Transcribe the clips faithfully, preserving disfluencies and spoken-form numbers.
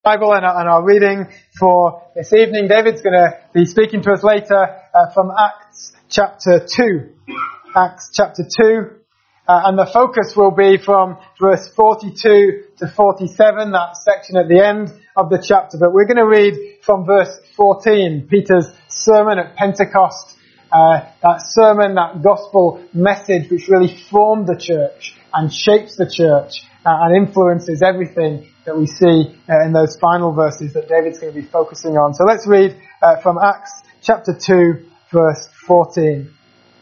Bible and our, and our reading for this evening. David's going to be speaking to us later uh, from Acts chapter two. Acts chapter two. Uh, and the focus will be from verse forty-two to forty-seven, that section at the end of the chapter. But we're going to read from verse fourteen, Peter's sermon at Pentecost. Uh, that sermon, that gospel message which really formed the church and shapes the church uh, and influences everything that we see uh, in those final verses that David's going to be focusing on. So let's read uh, from Acts chapter two, verse fourteen.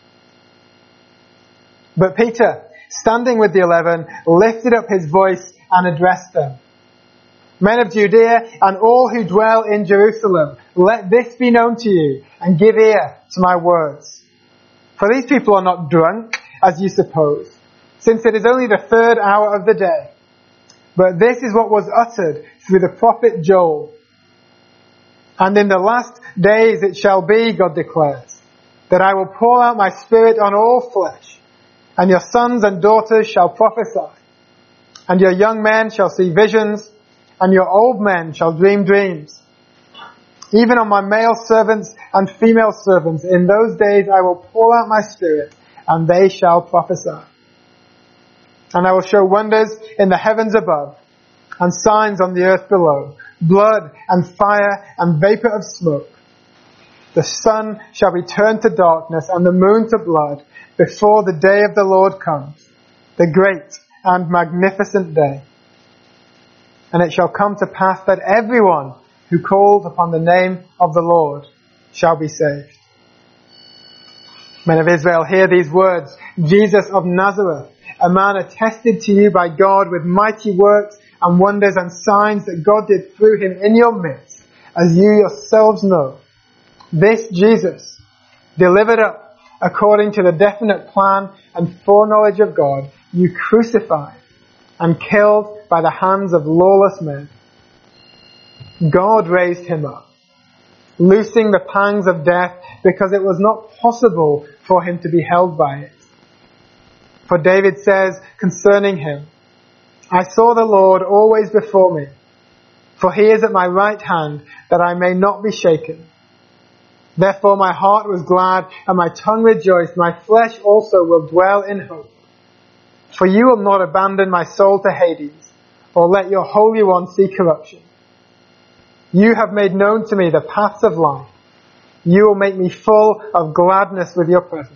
But Peter, standing with the eleven, lifted up his voice and addressed them. Men of Judea and all who dwell in Jerusalem, let this be known to you and give ear to my words. For these people are not drunk, as you suppose, since it is only the third hour of the day. But this is what was uttered through the prophet Joel. And in the last days it shall be, God declares, that I will pour out my spirit on all flesh, and your sons and daughters shall prophesy, and your young men shall see visions, and your old men shall dream dreams. Even on my male servants and female servants, in those days I will pour out my spirit, and they shall prophesy. And I will show wonders in the heavens above, and signs on the earth below, blood and fire and vapor of smoke. The sun shall be turned to darkness, and the moon to blood, before the day of the Lord comes, the great and magnificent day. And it shall come to pass that everyone who calls upon the name of the Lord shall be saved. Men of Israel, hear these words. Jesus of Nazareth, a man attested to you by God with mighty works and wonders and signs that God did through him in your midst, as you yourselves know. This Jesus, delivered up according to the definite plan and foreknowledge of God, you crucified and killed by the hands of lawless men. God raised him up, loosing the pangs of death, because it was not possible for him to be held by it. For David says concerning him, I saw the Lord always before me, for he is at my right hand, that I may not be shaken. Therefore my heart was glad, and my tongue rejoiced, my flesh also will dwell in hope. For you will not abandon my soul to Hades, or let your Holy One see corruption. You have made known to me the paths of life. You will make me full of gladness with your presence.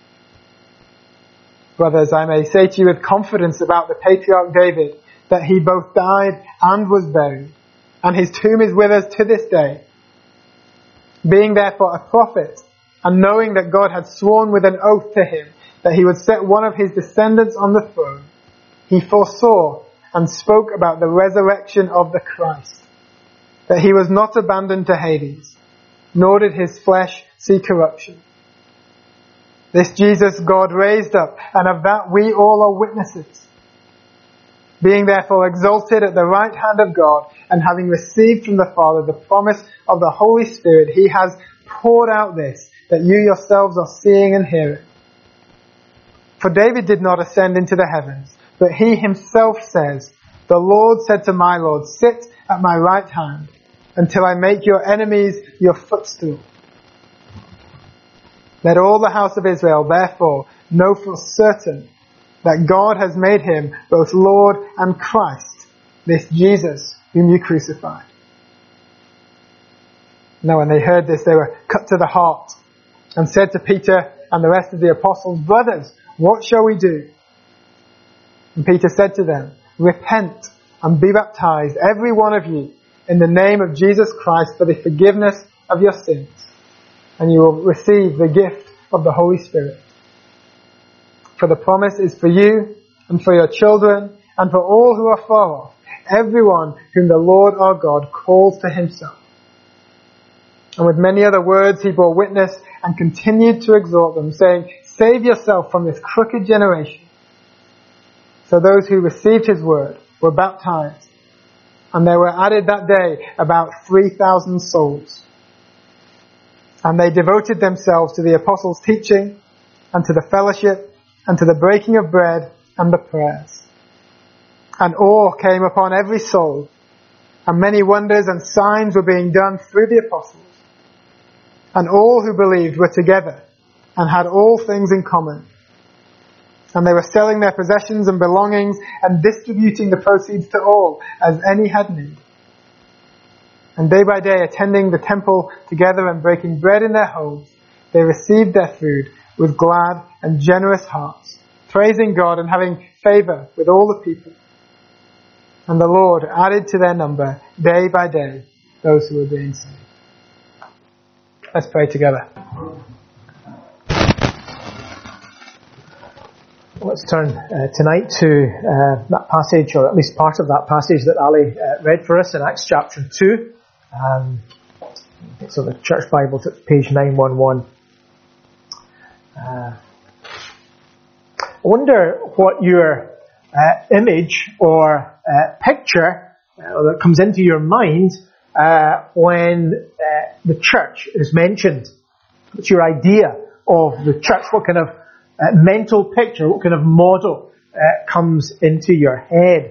Brothers, I may say to you with confidence about the patriarch David, that he both died and was buried, and his tomb is with us to this day. Being therefore a prophet, and knowing that God had sworn with an oath to him that he would set one of his descendants on the throne, he foresaw and spoke about the resurrection of the Christ, that he was not abandoned to Hades, nor did his flesh see corruption. This Jesus God raised up, and of that we all are witnesses. Being therefore exalted at the right hand of God, and having received from the Father the promise of the Holy Spirit, he has poured out this, that you yourselves are seeing and hearing. For David did not ascend into the heavens, but he himself says, the Lord said to my Lord, sit at my right hand, until I make your enemies your footstool. Let all the house of Israel therefore know for certain that God has made him both Lord and Christ, this Jesus whom you crucified. Now when they heard this, they were cut to the heart, and said to Peter and the rest of the apostles, brothers, what shall we do? And Peter said to them, repent and be baptized, every one of you, in the name of Jesus Christ for the forgiveness of your sins, and you will receive the gift of the Holy Spirit. For the promise is for you, and for your children, and for all who are far off, everyone whom the Lord our God calls to himself. And with many other words he bore witness and continued to exhort them, saying, save yourself from this crooked generation. So those who received his word were baptized, and there were added that day about three thousand souls. And they devoted themselves to the apostles' teaching, and to the fellowship, and to the breaking of bread, and the prayers. And awe came upon every soul, and many wonders and signs were being done through the apostles. And all who believed were together and had all things in common. And they were selling their possessions and belongings and distributing the proceeds to all as any had need. And day by day, attending the temple together and breaking bread in their homes, they received their food with glad and generous hearts, praising God and having favour with all the people. And the Lord added to their number day by day those who were being saved. Let's pray together. Let's turn uh, tonight to uh, that passage, or at least part of that passage that Ali uh, read for us in Acts chapter two. Um, so the Church Bible, it's page nine eleven. Uh, I wonder what your uh, image or uh, picture uh, that comes into your mind uh, when uh, the church is mentioned. What's your idea of the church? What kind of uh, mental picture, what kind of model uh, comes into your head?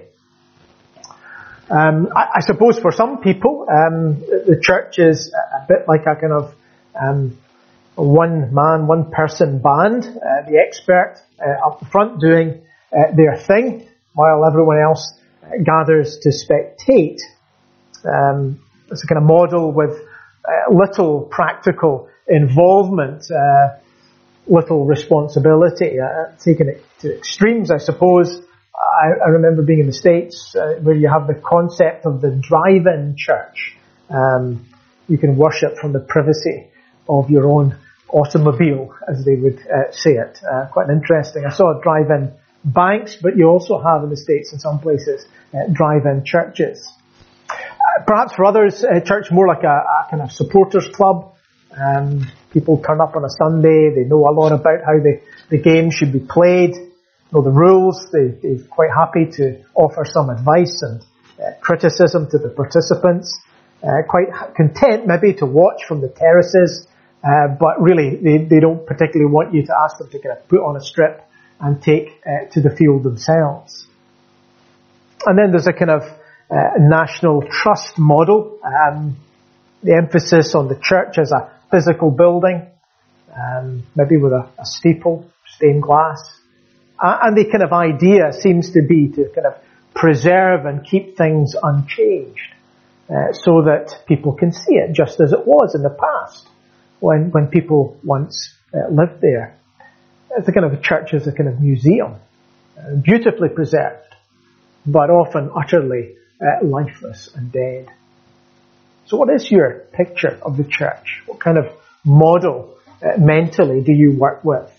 Um, I, I suppose for some people, um, the church is a bit like a kind of um, one man, one person band, uh, the expert uh, up the front doing uh, their thing, while everyone else uh, gathers to spectate. Um, it's a kind of model with uh, little practical involvement, uh, little responsibility, uh, taking it to extremes, I suppose. I, I remember being in the States uh, where you have the concept of the drive-in church. Um, you can worship from the privacy of your own automobile, as they would uh, say it. Uh, quite interesting. I saw drive-in banks, but you also have in the States in some places uh, drive-in churches. Uh, perhaps for others, uh, church more like a, a kind of supporters club. Um, people turn up on a Sunday, they know a lot about how the, the game should be played, know the rules, they, they're quite happy to offer some advice and uh, criticism to the participants, uh, quite content maybe to watch from the terraces, uh, but really they, they don't particularly want you to ask them to kind of put on a strip and take uh, to the field themselves. And then there's a kind of uh, national trust model, um, the emphasis on the church as a physical building, um, maybe with a, a steeple, stained glass. Uh, and the kind of idea seems to be to kind of preserve and keep things unchanged, uh, so that people can see it just as it was in the past, when when people once uh, lived there. It's a kind of a church as a kind of museum, uh, beautifully preserved, but often utterly uh, lifeless and dead. So what is your picture of the church? What kind of model uh, mentally do you work with?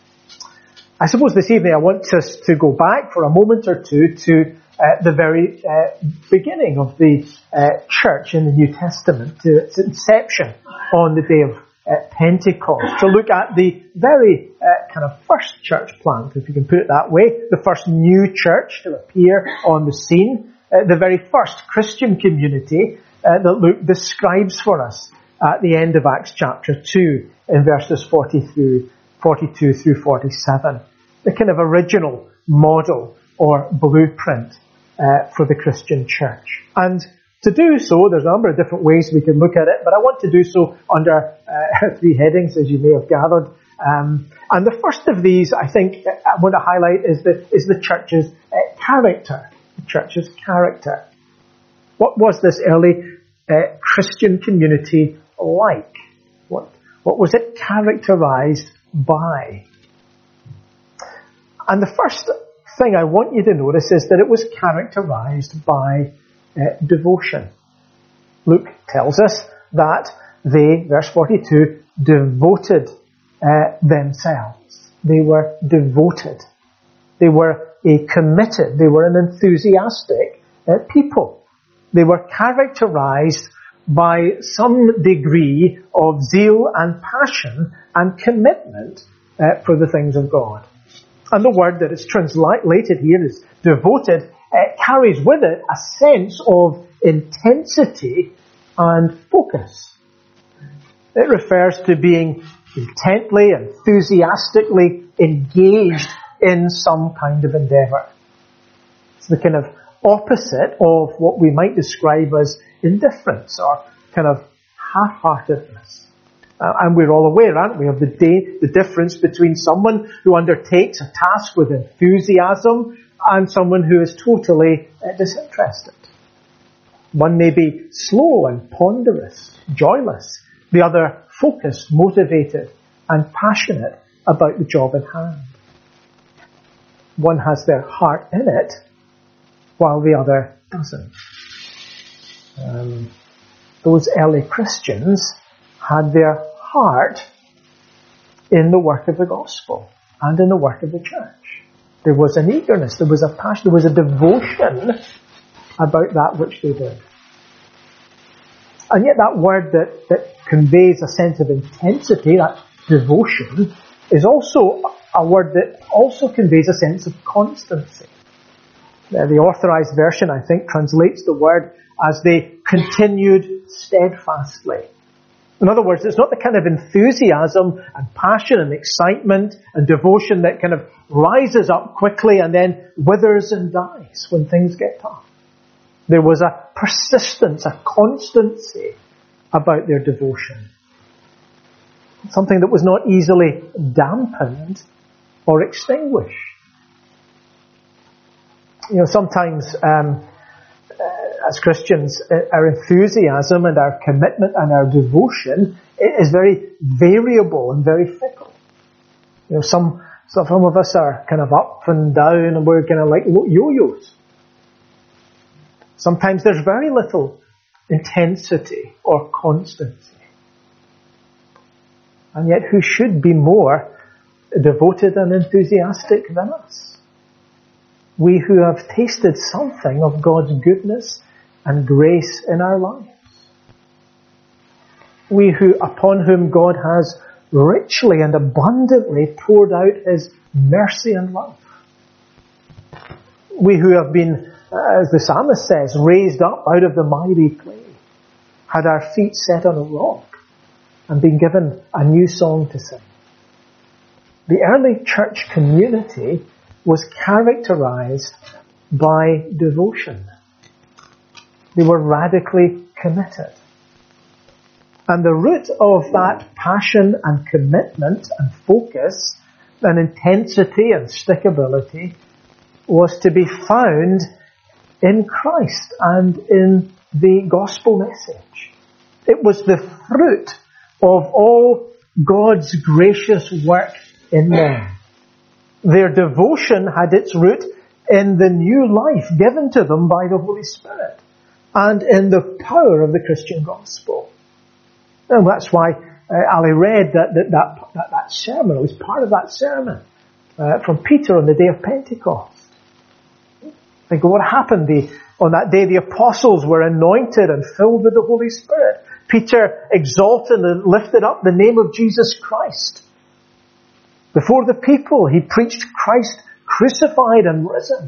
I suppose this evening I want us to go back for a moment or two to uh, the very uh, beginning of the uh, church in the New Testament, to its inception on the day of uh, Pentecost, to look at the very uh, kind of first church plant, if you can put it that way, the first new church to appear on the scene, uh, the very first Christian community Uh, that Luke describes for us at the end of Acts chapter two in verses forty through forty-two through forty-seven. The kind of original model or blueprint uh, for the Christian church. And to do so, there's a number of different ways we can look at it, but I want to do so under uh, three headings, as you may have gathered. Um, and the first of these, I think, I want to highlight is the, is the church's uh, character. The church's character. What was this early uh, Christian community like? What, what was it characterized by? And the first thing I want you to notice is that it was characterized by uh, devotion. Luke tells us that they, verse forty-two, devoted uh, themselves. They were devoted. They were a committed, they were an enthusiastic uh, people. They were characterized by some degree of zeal and passion and commitment uh, for the things of God. And the word that is translated here is devoted, uh, carries with it a sense of intensity and focus. It refers to being intently, enthusiastically engaged in some kind of endeavour. It's the kind of opposite of what we might describe as indifference or kind of half-heartedness. Uh, and we're all aware, aren't we, of the, day, the difference between someone who undertakes a task with enthusiasm and someone who is totally uh, disinterested. One may be slow and ponderous, joyless. The other focused, motivated, and passionate about the job at hand. One has their heart in it, while the other doesn't. Um, those early Christians had their heart in the work of the gospel and in the work of the church. There was an eagerness, there was a passion, there was a devotion about that which they did. And yet that word that, that conveys a sense of intensity, that devotion, is also a word that also conveys a sense of constancy. Uh, the Authorized Version, I think, translates the word as they continued steadfastly. In other words, it's not the kind of enthusiasm and passion and excitement and devotion that kind of rises up quickly and then withers and dies when things get tough. There was a persistence, a constancy about their devotion. Something that was not easily dampened or extinguished. You know, sometimes um, uh, as Christians, uh, our enthusiasm and our commitment and our devotion is very variable and very fickle. You know, some some of us are kind of up and down, and we're kind of like yo-yos. Sometimes there's very little intensity or constancy. And yet who should be more devoted and enthusiastic than us? We who have tasted something of God's goodness and grace in our lives. We who, upon whom God has richly and abundantly poured out His mercy and love. We who have been, as the psalmist says, raised up out of the miry clay, had our feet set on a rock, and been given a new song to sing. The early church community was characterized by devotion. They were radically committed. And the root of that passion and commitment and focus and intensity and stickability was to be found in Christ and in the gospel message. It was the fruit of all God's gracious work in them. Their devotion had its root in the new life given to them by the Holy Spirit and in the power of the Christian gospel. And that's why uh, Ali read that that, that that that sermon. It was part of that sermon uh, from Peter on the day of Pentecost. Think of what happened. The, on that day the apostles were anointed and filled with the Holy Spirit. Peter exalted and lifted up the name of Jesus Christ. Before the people, he preached Christ crucified and risen.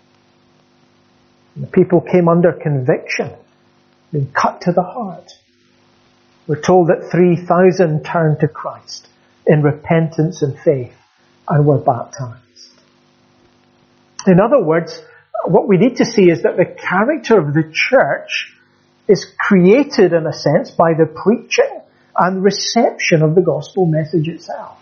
And the people came under conviction, being cut to the heart. We're told that three thousand turned to Christ in repentance and faith and were baptized. In other words, what we need to see is that the character of the church is created, in a sense, by the preaching and reception of the gospel message itself.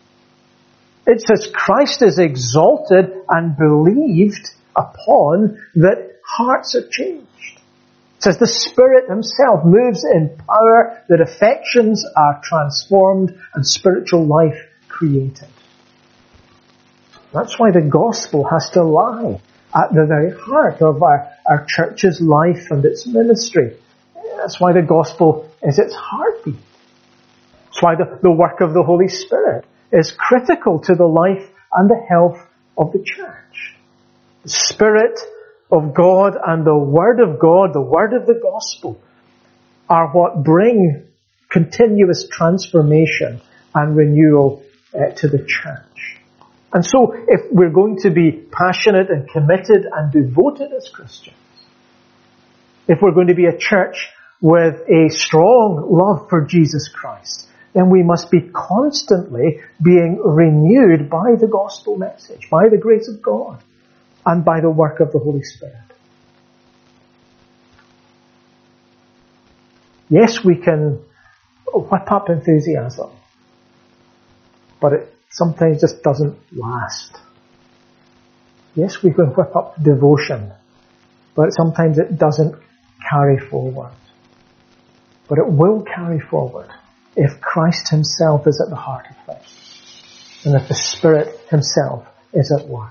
It says Christ is exalted and believed upon that hearts are changed. It says the Spirit Himself moves in power, that affections are transformed and spiritual life created. That's why the gospel has to lie at the very heart of our, our church's life and its ministry. That's why the gospel is its heartbeat. That's why the, the work of the Holy Spirit is critical to the life and the health of the church. The Spirit of God and the Word of God, the Word of the gospel, are what bring continuous transformation and renewal uh, to the church. And so, if we're going to be passionate and committed and devoted as Christians, if we're going to be a church with a strong love for Jesus Christ, then we must be constantly being renewed by the gospel message, by the grace of God, and by the work of the Holy Spirit. Yes, we can whip up enthusiasm, but it sometimes just doesn't last. Yes, we can whip up devotion, but sometimes it doesn't carry forward. But it will carry forward if Christ himself is at the heart of things, and if the Spirit himself is at work.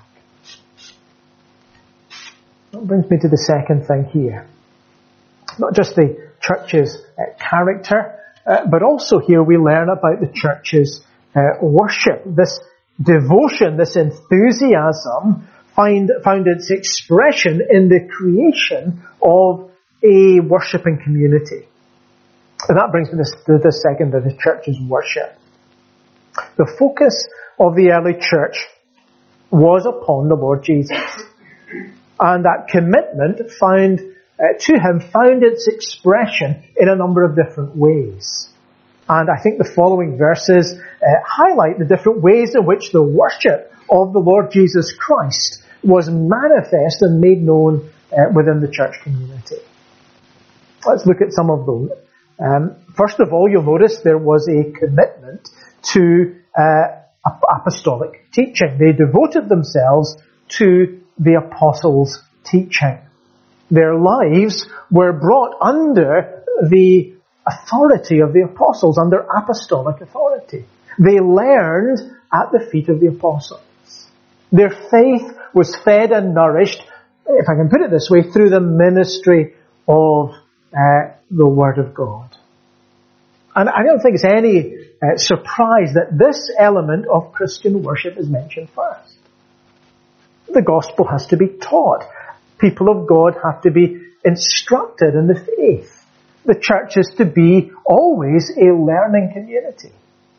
That brings me to the second thing here. Not just the church's uh, character, uh, but also here we learn about the church's uh, worship. This devotion, this enthusiasm find, found its expression in the creation of a worshipping community. And that brings me to the second of the church's worship. The focus of the early church was upon the Lord Jesus. And that commitment found uh, to him found its expression in a number of different ways. And I think the following verses uh, highlight the different ways in which the worship of the Lord Jesus Christ was manifest and made known uh, within the church community. Let's look at some of those. Um, first of all, you'll notice there was a commitment to uh, apostolic teaching. They devoted themselves to the apostles' teaching. Their lives were brought under the authority of the apostles, under apostolic authority. They learned at the feet of the apostles. Their faith was fed and nourished, if I can put it this way, through the ministry of uh, the Word of God. And I don't think it's any uh, surprise that this element of Christian worship is mentioned first. The gospel has to be taught. People of God have to be instructed in the faith. The church is to be always a learning community.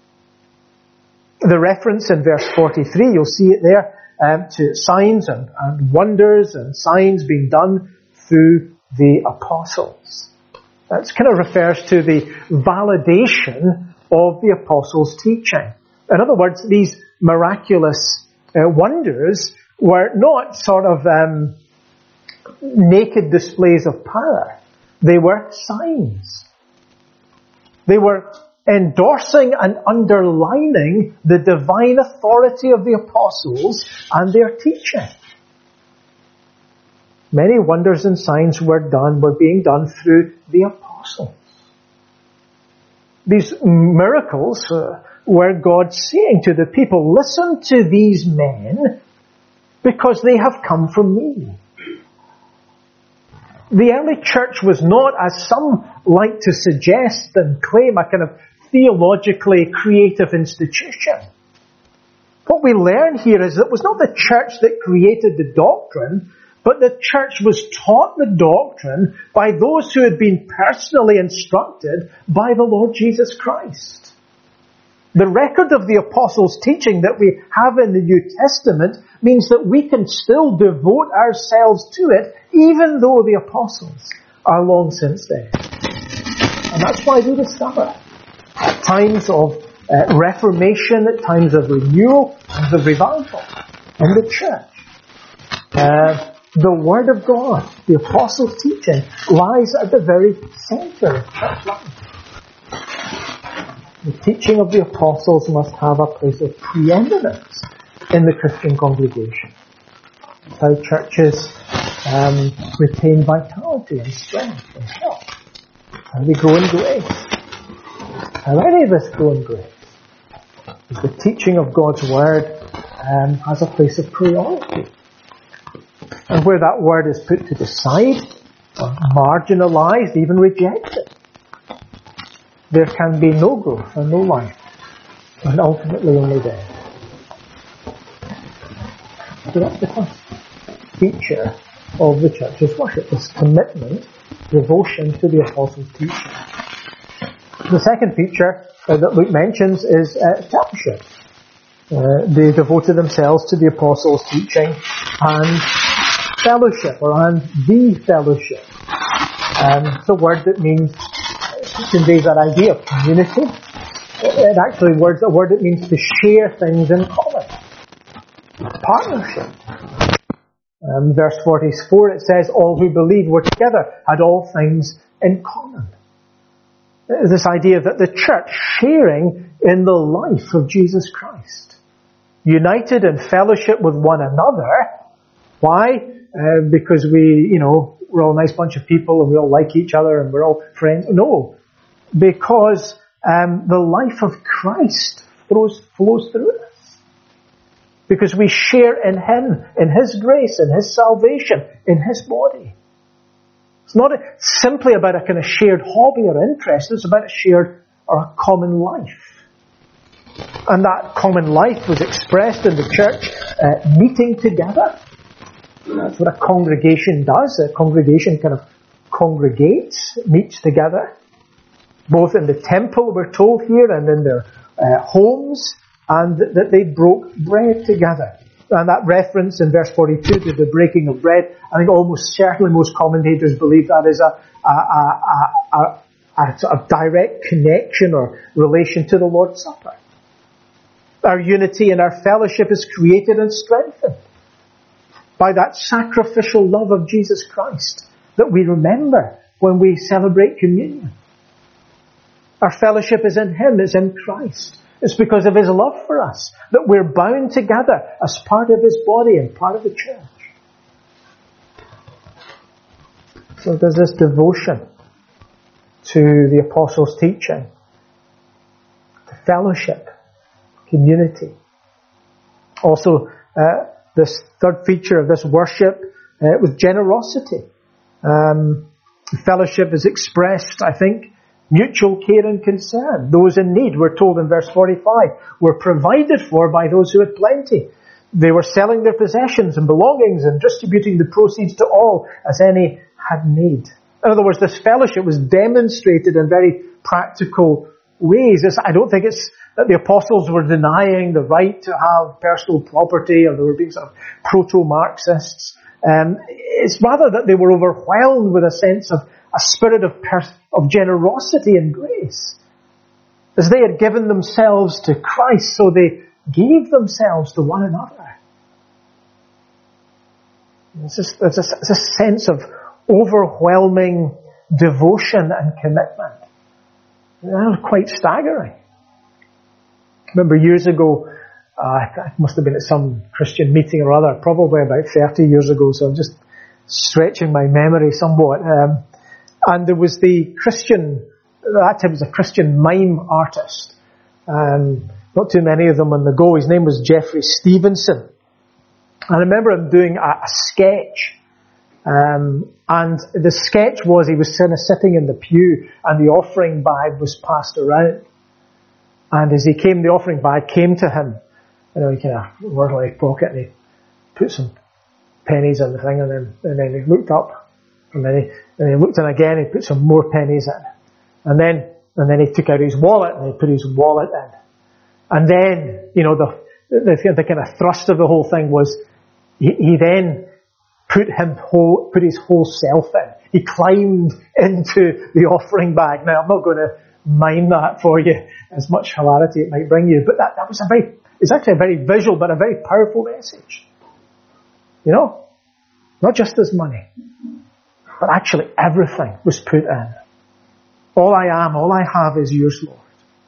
The reference in verse forty-three, you'll see it there, um, to signs and, and wonders and signs being done through the apostles. That kind of refers to the validation of the apostles' teaching. In other words, these miraculous uh, wonders were not sort of um, naked displays of power. They were signs. They were endorsing and underlining the divine authority of the apostles and their teaching. Many wonders and signs were done, were being done through the apostles. These miracles uh, were God saying to the people, listen to these men because they have come from me. The early church was not, as some like to suggest and claim, a kind of theologically creative institution. What we learn here is that it was not the church that created the doctrine, but the church was taught the doctrine by those who had been personally instructed by the Lord Jesus Christ. The record of the apostles' teaching that we have in the New Testament means that we can still devote ourselves to it, even though the apostles are long since dead. And that's why we discover at times of uh, reformation, at times of renewal, times of revival in the church. Uh, the Word of God, the apostles' teaching, lies at the very centre of church life. The teaching of the apostles must have a place of preeminence in the Christian congregation. It's how churches um, retain vitality and strength and health. How they grow in grace. How any of us grow in grace. Is the teaching of God's Word um, has a place of priority. And where that Word is put to the side, or marginalized, even rejected, there can be no growth and no life, and ultimately only death. So that's the first feature of the church's worship, this commitment, devotion to the apostles' teaching. The second feature uh, that Luke mentions is uh, fellowship. Uh, they devoted themselves to the apostles' teaching and fellowship, or and the fellowship. Um, it's a word that means, it conveys that idea of community. It actually words a word that means to share things in common. Partnership. Um, verse forty-four, it says, all who believed were together, had all things in common. This idea that the church sharing in the life of Jesus Christ. United in fellowship with one another. Why? Uh, because we, you know, we're all a nice bunch of people and we all like each other and we're all friends. No. Because um, the life of Christ flows, flows through us. Because we share in Him, in His grace, in His salvation, in His body. It's not simply about a kind of shared hobby or interest. It's about a shared or a common life. And that common life was expressed in the church uh, meeting together. That's what a congregation does. A congregation kind of congregates, meets together. Both in the temple, we're told here, and in their uh, homes, and that they broke bread together. And that reference in verse forty-two to the breaking of bread, I think almost certainly most commentators believe that is a, a, a, a, a, a sort of direct connection or relation to the Lord's Supper. Our unity and our fellowship is created and strengthened by that sacrificial love of Jesus Christ that we remember when we celebrate communion. Our fellowship is in Him, is in Christ. It's because of His love for us that we're bound together as part of His body and part of the church. So there's this devotion to the Apostles' teaching, to fellowship, community. Also, uh, this third feature of this worship uh, was generosity. Um, fellowship is expressed, I think, mutual care and concern. Those in need, we're told in verse forty-five, were provided for by those who had plenty. They were selling their possessions and belongings and distributing the proceeds to all as any had need. In other words, this fellowship was demonstrated in very practical ways. It's, I don't think it's that the apostles were denying the right to have personal property or they were being sort of proto-Marxists. Um, it's rather that they were overwhelmed with a sense of a spirit of pers- of generosity and grace. As they had given themselves to Christ, so they gave themselves to one another. It's just, it's a, it's a sense of overwhelming devotion and commitment. That was quite staggering. I remember years ago, uh, it must have been at some Christian meeting or other, probably about thirty years ago, so I'm just stretching my memory somewhat. Um, and there was the Christian, at that time was a Christian mime artist. Um, not too many of them on the go. His name was Jeffrey Stevenson. And I remember him doing a, a sketch. Um, and the sketch was he was kind of sitting in the pew and the offering bag was passed around. And as he came, the offering bag came to him. You know, he kind of worked in his pocket and he put some pennies in the thing and then, and then he looked up and then he, and he looked in again, he put some more pennies in. And then, and then he took out his wallet and he put his wallet in. And then, you know, the, the, the kind of thrust of the whole thing was he, he then put him whole, put his whole self in. He climbed into the offering bag. Now, I'm not going to mime that for you, as much hilarity it might bring you, but that, that was a very, it's actually a very visual but a very powerful message. You know? Not just his money, but actually everything was put in. All I am, all I have is yours, Lord.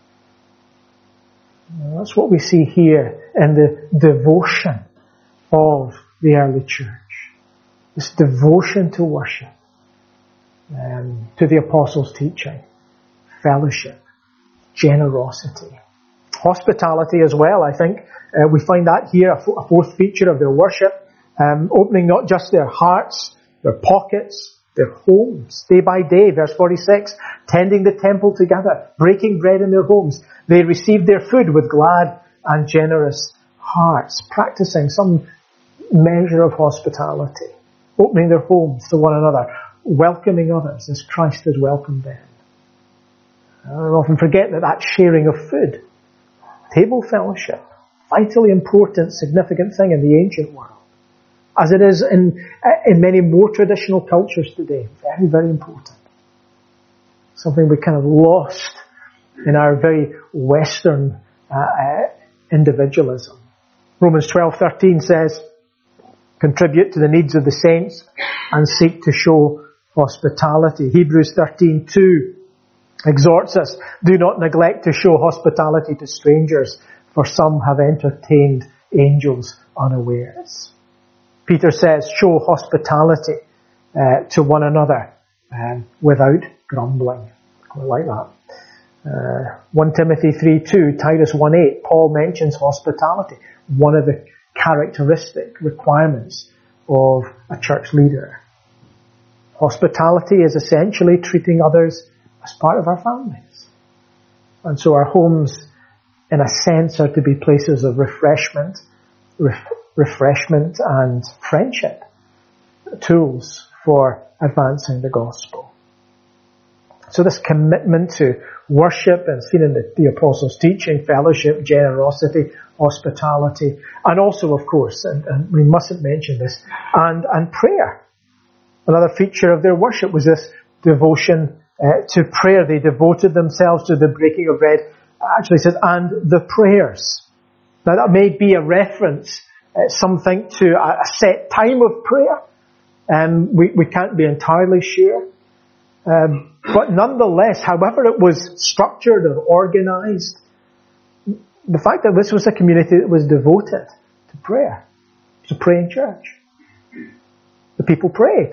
And that's what we see here in the devotion of the early church. This devotion to worship, um, to the apostles' teaching, fellowship, generosity, hospitality as well. I think uh, we find that here, a, f- a fourth feature of their worship, um, opening not just their hearts, their pockets, their homes, day by day. Verse forty-six, tending the temple together, breaking bread in their homes. They received their food with glad and generous hearts, practicing some measure of hospitality, opening their homes to one another, welcoming others as Christ has welcomed them. I often forget that that sharing of food, table fellowship, vitally important, significant thing in the ancient world, as it is in in many more traditional cultures today. Very, very important. Something we kind of lost in our very Western uh, uh, individualism. Romans twelve thirteen says, contribute to the needs of the saints and seek to show hospitality. Hebrews thirteen two exhorts us, do not neglect to show hospitality to strangers, for some have entertained angels unawares. Peter says, show hospitality uh, to one another um, without grumbling. I like that. Uh, First Timothy three two, Titus one eight, Paul mentions hospitality, one of the characteristic requirements of a church leader. Hospitality is essentially treating others as part of our families. And so our homes, in a sense, are to be places of refreshment, ref- refreshment and friendship, tools for advancing the gospel. So this commitment to worship, and seen in the, the apostles' teaching, fellowship, generosity, hospitality, and also, of course, and, and we mustn't mention this, and, and prayer. Another feature of their worship was this devotion uh, to prayer. They devoted themselves to the breaking of bread, actually says, and the prayers. Now that may be a reference, uh, something to a, a set time of prayer. Um, we, we can't be entirely sure. Um, but nonetheless, however it was structured or organized, the fact that this was a community that was devoted to prayer. It was a praying church. The people prayed.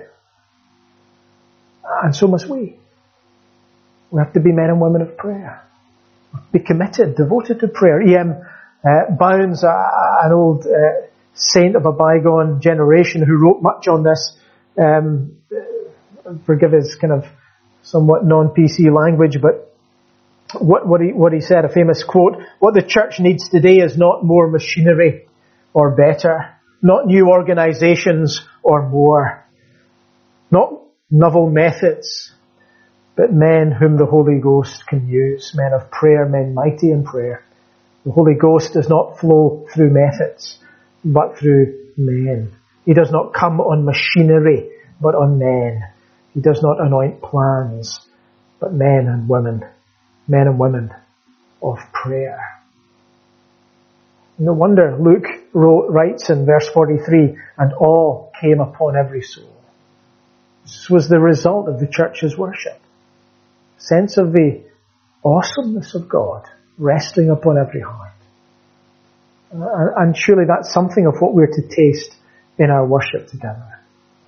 And so must we. We have to be men and women of prayer. Be committed, devoted to prayer. E M Uh, Bounds, uh, an old uh, saint of a bygone generation who wrote much on this, um, forgive his kind of somewhat non-P C language, but what, what, he, what he said, a famous quote, what the church needs today is not more machinery or better, not new organizations or more, not novel methods, but men whom the Holy Ghost can use, men of prayer, men mighty in prayer. The Holy Ghost does not flow through methods, but through men. He does not come on machinery, but on men. He does not anoint plans, but men and women, men and women of prayer. No wonder Luke wrote, writes in verse forty-three, and awe came upon every soul. This was the result of the church's worship. Sense of the awesomeness of God resting upon every heart. And surely that's something of what we're to taste in our worship together.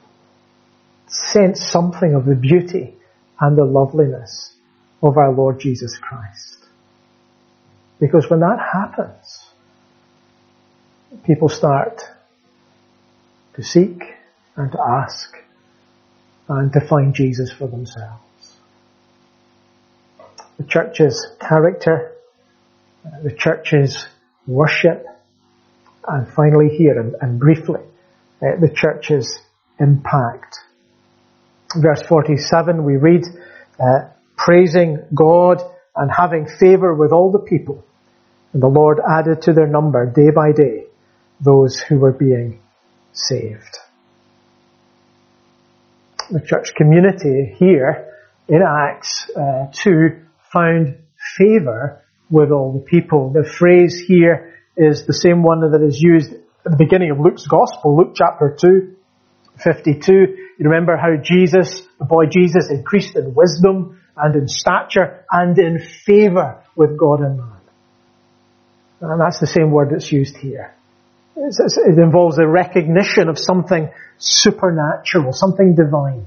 Sense something of the beauty and the loveliness of our Lord Jesus Christ. Because when that happens, people start to seek and to ask and to find Jesus for themselves. The church's character, the church's worship, and finally here, and, and briefly, uh, the church's impact. Verse forty-seven, we read, uh, praising God and having favour with all the people. And the Lord added to their number day by day those who were being saved. The church community here in Acts uh, two found favour with all the people. The phrase here is the same one that is used at the beginning of Luke's Gospel, Luke chapter two, fifty-two. You remember how Jesus, the boy Jesus, increased in wisdom and in stature and in favour with God and man. And that's the same word that's used here. It's, it's, it involves a recognition of something supernatural, something divine.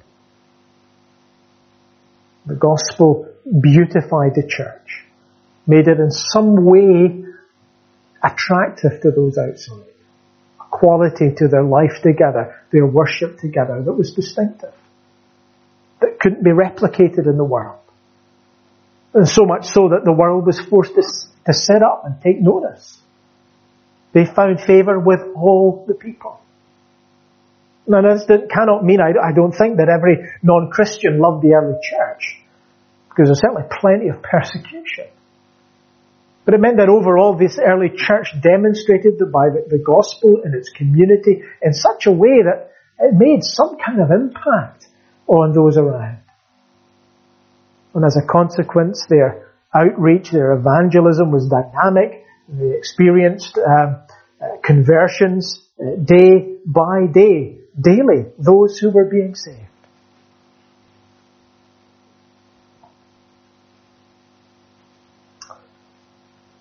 The gospel beautified the church, made it in some way attractive to those outside. A quality to their life together, their worship together that was distinctive, that couldn't be replicated in the world. And so much so that the world was forced to, to sit up and take notice. They found favour with all the people. Now this cannot mean, I, I don't think that every non-Christian loved the early church, because there's certainly plenty of persecution. But it meant that overall this early church demonstrated the, by the, the gospel in its community in such a way that it made some kind of impact on those around. And as a consequence, their outreach, their evangelism was dynamic. They experienced um, uh, conversions uh, day by day, daily, those who were being saved.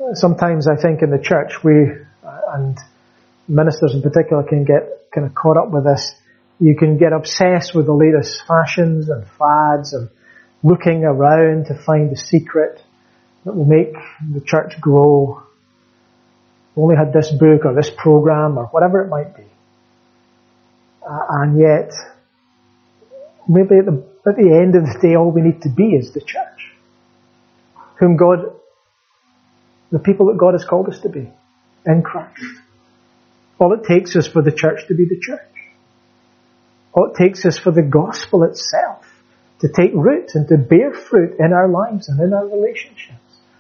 Sometimes I think in the church we, and ministers in particular, can get kind of caught up with this. You can get obsessed with the latest fashions and fads and looking around to find the secret that will make the church grow. We only had this book or this program or whatever it might be. Uh, and yet, maybe at the, at the end of the day, all we need to be is the church. Whom God, the people that God has called us to be, in Christ. All it takes is for the church to be the church. All it takes is for the gospel itself to take root and to bear fruit in our lives and in our relationships.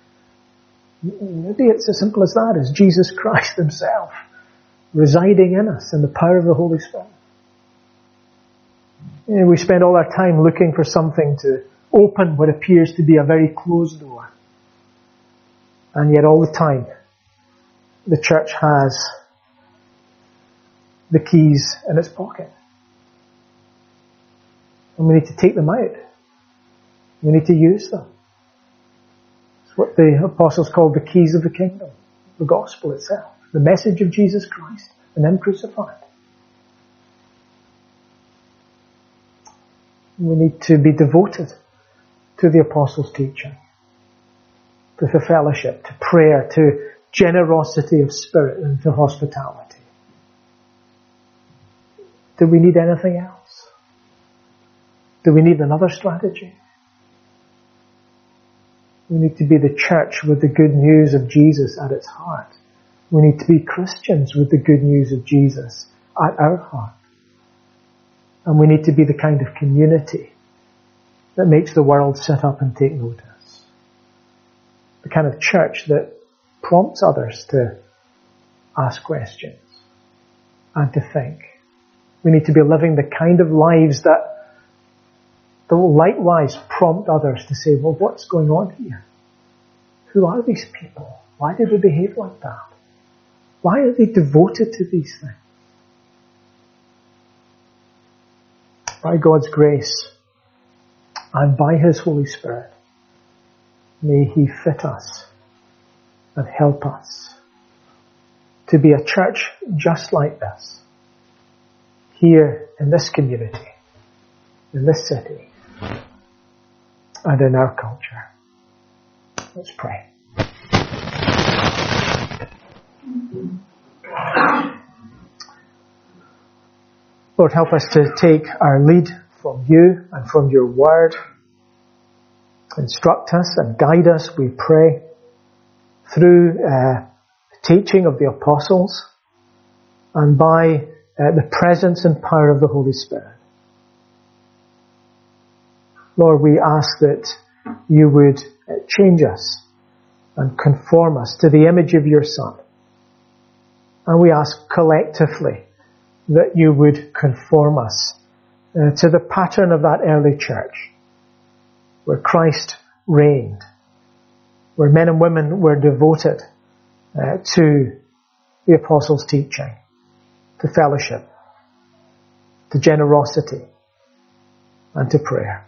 Maybe it's as simple as that, as Jesus Christ himself residing in us in the power of the Holy Spirit. You know, we spend all our time looking for something to open what appears to be a very closed door. And yet all the time, the church has the keys in its pocket. And we need to take them out. We need to use them. It's what the apostles called the keys of the kingdom. The gospel itself. The message of Jesus Christ and Him crucified. We need to be devoted to the apostles' teaching, to the fellowship, to prayer, to generosity of spirit and to hospitality. Do we need anything else? Do we need another strategy? We need to be the church with the good news of Jesus at its heart. We need to be Christians with the good news of Jesus at our heart. And we need to be the kind of community that makes the world sit up and take notice. The kind of church that prompts others to ask questions and to think. We need to be living the kind of lives that that will likewise prompt others to say, well, what's going on here? Who are these people? Why do they behave like that? Why are they devoted to these things? By God's grace and by His Holy Spirit, may He fit us and help us to be a church just like this, here in this community, in this city, and in our culture. Let's pray. Lord, help us to take our lead from You and from Your Word. Instruct us and guide us, we pray, through uh, the teaching of the apostles and by uh, the presence and power of the Holy Spirit. Lord, we ask that You would change us and conform us to the image of Your Son. And we ask collectively that You would conform us uh, to the pattern of that early church, where Christ reigned, where men and women were devoted uh, to the apostles' teaching, to fellowship, to generosity, and to prayer.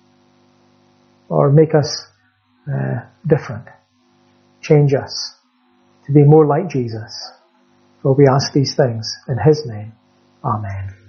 Or make us uh, different. Change us to be more like Jesus. For we ask these things in His name. Amen.